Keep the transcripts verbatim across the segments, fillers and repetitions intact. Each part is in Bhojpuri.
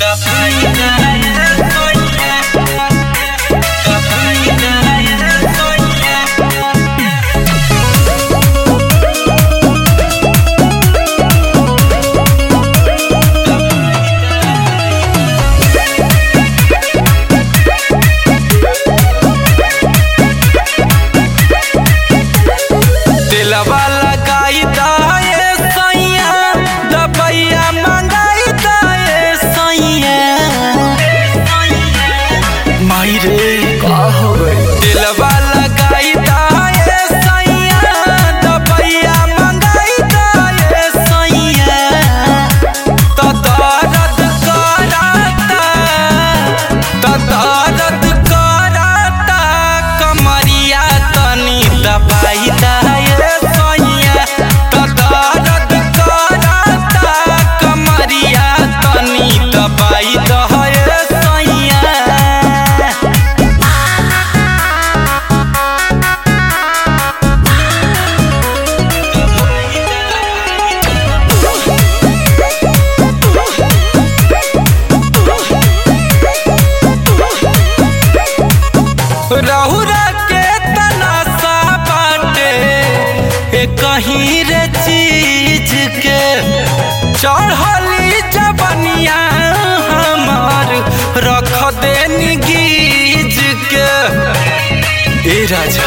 रहुरा के तनासा बाटे कहीं रे चीज के चढ़ली जबनिया हमार रख देनी गीज के। ए राजा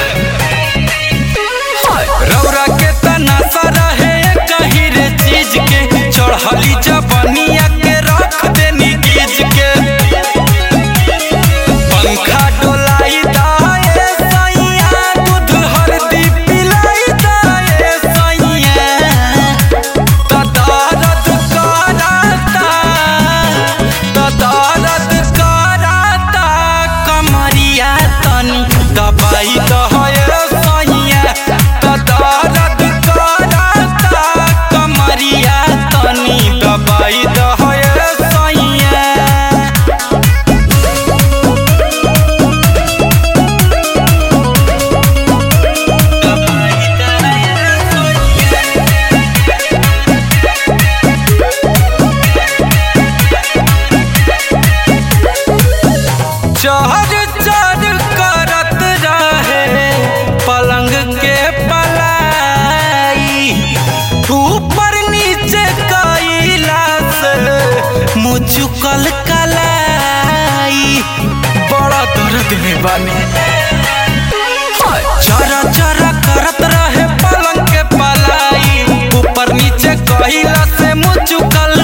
रहुरा के तनासा रहे कहीं रे चीज के चढ़ली जबनिया के रख देनी गीज के। पंखा डोलाई चहर चर करत रहे पलंग के पलाई ऊपर नीचे कइला से मुचुकल कलाई बड़ा दर्द में बानी। चरा चरा करत रहे पलंग के पलाई ऊपर नीचे कइला से मुचुकल